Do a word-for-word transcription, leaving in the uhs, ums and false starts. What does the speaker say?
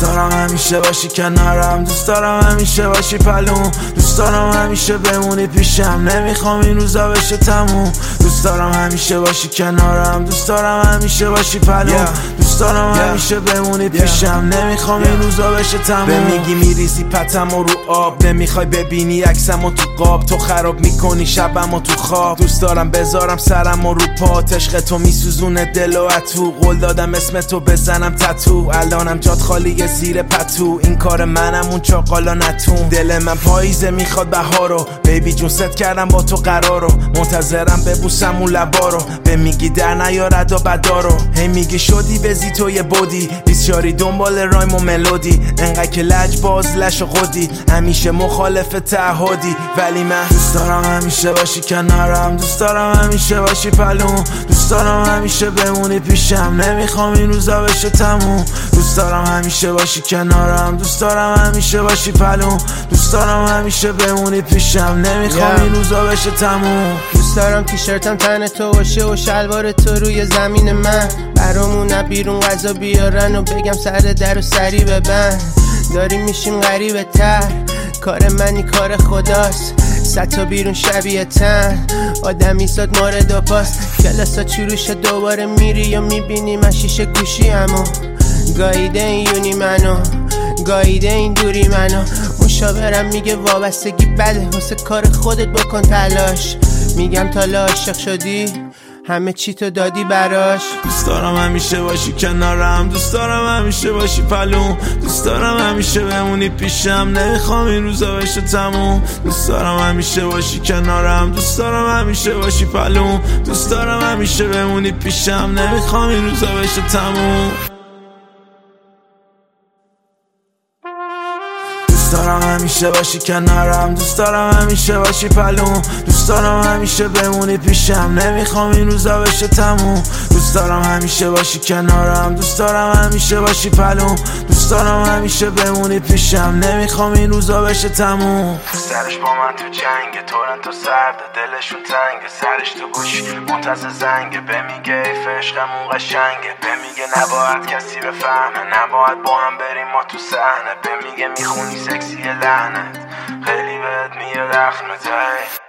دارم همیشه باشی کنارم، دوست دارم همیشه باشی پلوم، دوست دارم همیشه بمونی پیشم، نمیخوام این روزا بشه تموم. دوست دارم همیشه باشی کنارم، دوست دارم همیشه باشی پلوم، دوست دارم همیشه بمونی پیشم، نمیخوام این روزا بشه تموم. به میگی میریزی پتم و رو آب، نمیخوای ببینی عکسم و تو قاب، تو خراب میکنی شبم و تو خواب. دوست دارم بذارم سرم و رو پات، عشق تو میسوزونه دل و اتو، قول دادم اسم تو بزنم تتو، الانم جات خالی زیر پتو، این کار منم اون چاقالا نتون. دل من پاییزه میخواد بهارو، بیبی جون ست کردم با تو قرارو، منتظرم ببوسم اون لبارو، به میگی در نیارد و بدارو، هی میگی شدی بزی تو یه بودی، بیسیاری دنبال رایم و ملودی، انقدر که لج باز لش و خودی، همیشه مخالف تعهدی، ولی من دوست دارم همیشه باشی کنارم، دوست دارم همیشه باشی پلوم، دوست دارم همیشه بمونی پیشم، نمیخوام این روزا بشه تموم. دوست دارم همیشه باشی کنارم، دوست دارم همیشه باشی پلوم، دوست دارم همیشه بمونی پیشم، نمیخوام این روزا بشه تموم. دوست دارم تیشرتم تن تو باشه و شلوار تو روی زمین من، برامون بیرون غذا بیارن و بگم سر در و سری ببند، داریم میشیم غریبه تر، کار منی کار خداست، صد تا بیرون شبیه تن، آدمی ساد مورد و پاس، کلاسا چروش دوباره میری یا میبینی من شیشه گوشی همو، گاییده این یونی منو، گاییده این دوری منو، مشاورم میگه وابستگی بده، واسه کار خودت بکن تلاش، میگم تا عاشق شدی همه چی تو دادی براش. دوست دارم همیشه باشی کنارم، دوست دارم همیشه باشی پلوم، دوست دارم همیشه بمونی پیشم، نمیخوام این روزا بشه تموم. دوست دارم همیشه باشی کنارم، دوست دارم همیشه باشی پلوم، دوست دارم همیشه بمونی پیشم، نمیخوام این روزا بشه تموم. دوست دارم همیشه باشی کنارم، دوست دارم همیشه باشی پلوم، دوست دارم همیشه بمونی پیشم، نمیخوام این روزا بشه تموم. دوست دارم همیشه باشی کنارم، دوست دارم همیشه باشی پلوم، دوست دارم همیشه بمونی پیشم، نمیخوام این روزا بشه تموم. سرش با من تو جنگ، تورنتو سرده دلشون تنگه، سرش تو گوش منتظر زنگه، بمیگه ایف عشقمون قشنگه، بمیگه نباید کسی بفهمه، نباید با هم بریم ما تو صحنه، بمیگه میخونی سکسی لعنت، خیلی بهت میگه رخمته.